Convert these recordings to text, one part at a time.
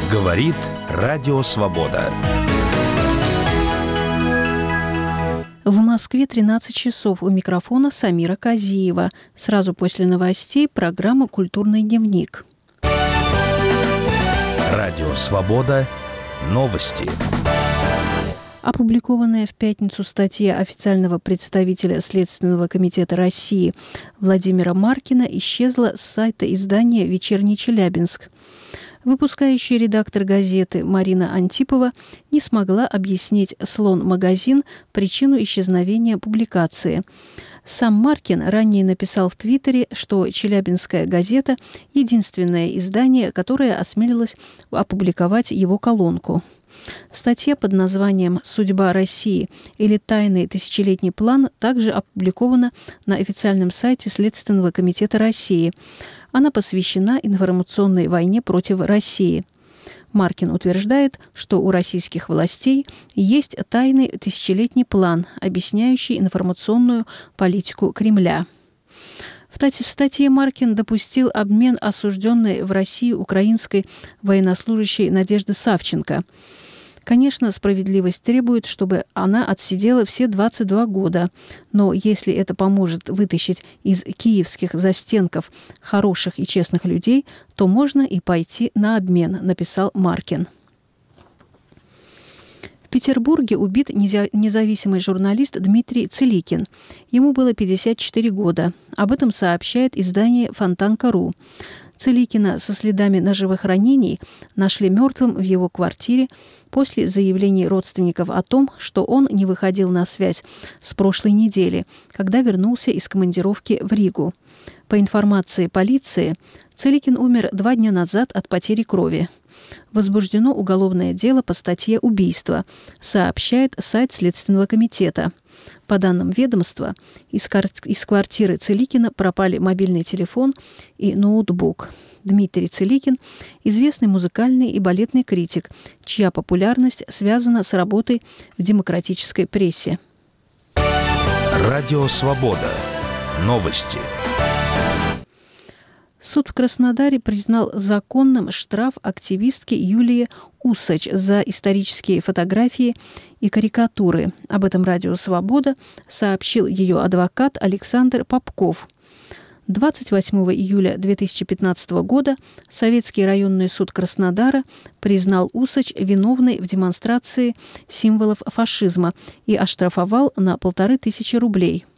Говорит Радио Свобода. В Москве 13 часов. У микрофона Самира Казиева. Сразу после новостей программа «Культурный дневник». Радио Свобода. Новости. Опубликованная в пятницу статья официального представителя Следственного комитета России Владимира Маркина исчезла с сайта издания «Вечерний Челябинск». Выпускающий редактор газеты Марина Антипова не смогла объяснить «Слон-магазин» причину исчезновения публикации. Сам Маркин ранее написал в Твиттере, что «Челябинская газета» – единственное издание, которое осмелилось опубликовать его колонку. Статья под названием «Судьба России» или «Тайный тысячелетний план» также опубликована на официальном сайте Следственного комитета России. Она посвящена информационной войне против России. Маркин утверждает, что у российских властей есть тайный тысячелетний план, объясняющий информационную политику Кремля. В статье Маркин допустил обмен осужденной в России украинской военнослужащей Надежды Савченко. Конечно, справедливость требует, чтобы она отсидела все 22 года. Но если это поможет вытащить из киевских застенков хороших и честных людей, то можно и пойти на обмен, написал Маркин. В Петербурге убит независимый журналист Дмитрий Целикин. Ему было 54 года. Об этом сообщает издание «Фонтанка.ру». Целикина со следами ножевых ранений нашли мертвым в его квартире после заявлений родственников о том, что он не выходил на связь с прошлой недели, когда вернулся из командировки в Ригу. По информации полиции, Целикин умер 2 дня назад от потери крови. Возбуждено уголовное дело по статье «Убийство», сообщает сайт Следственного комитета. По данным ведомства, из квартиры Целикина пропали мобильный телефон и ноутбук. Дмитрий Целикин – известный музыкальный и балетный критик, чья популярность связана с работой в демократической прессе. Радио Свобода. Новости. Суд в Краснодаре признал законным штраф активистки Юлии Усач за исторические фотографии и карикатуры. Об этом Радио Свобода сообщил ее адвокат Александр Попков. 28 июля 2015 года Советский районный суд Краснодара признал Усач виновной в демонстрации символов фашизма и оштрафовал на 1500 рублей.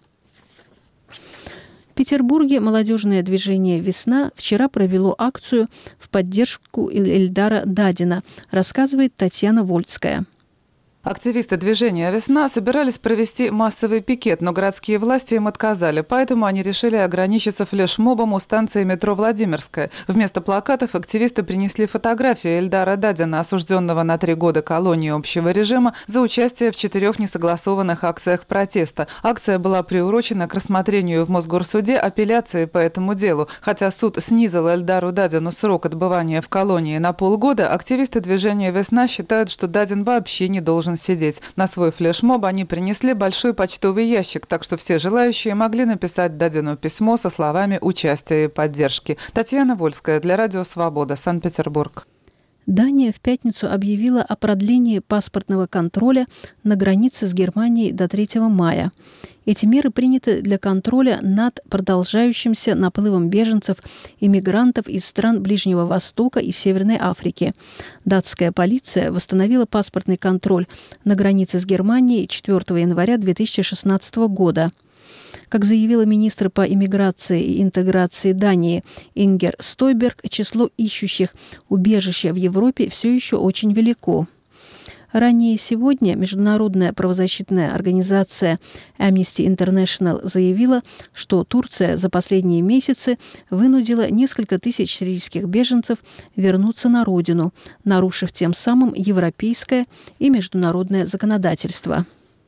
В Петербурге молодежное движение «Весна» вчера провело акцию в поддержку Эльдара Дадина, рассказывает Татьяна Вольцкая. Активисты движения «Весна» собирались провести массовый пикет, но городские власти им отказали, поэтому они решили ограничиться флешмобом у станции метро «Владимирская». Вместо плакатов активисты принесли фотографии Эльдара Дадина, осужденного на 3 года колонии общего режима за участие в 4 несогласованных акциях протеста. Акция была приурочена к рассмотрению в Мосгорсуде апелляции по этому делу. Хотя суд снизил Эльдару Дадину срок отбывания в колонии на полгода, активисты движения «Весна» считают, что Дадин вообще не должен сидеть. На свой флешмоб они принесли большой почтовый ящик, так что все желающие могли написать Дадину письмо со словами участия и поддержки. Татьяна Вольская для Радио Свобода, Санкт-Петербург. Дания в пятницу объявила о продлении паспортного контроля на границе с Германией до 3 мая. Эти меры приняты для контроля над продолжающимся наплывом беженцев и мигрантов из стран Ближнего Востока и Северной Африки. Датская полиция восстановила паспортный контроль на границе с Германией 4 января 2016 года. Как заявила министр по иммиграции и интеграции Дании Ингер Стойберг, число ищущих убежища в Европе все еще очень велико. Ранее сегодня международная правозащитная организация Amnesty International заявила, что Турция за последние месяцы вынудила несколько тысяч сирийских беженцев вернуться на родину, нарушив тем самым европейское и международное законодательство.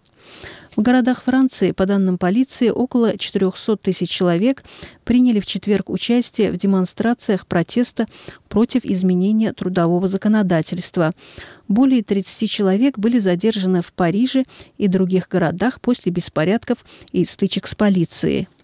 В городах Франции, по данным полиции, около 400 тысяч человек приняли в четверг участие в демонстрациях протеста против изменения трудового законодательства. Более 30 человек были задержаны в Париже и других городах после беспорядков и стычек с полицией.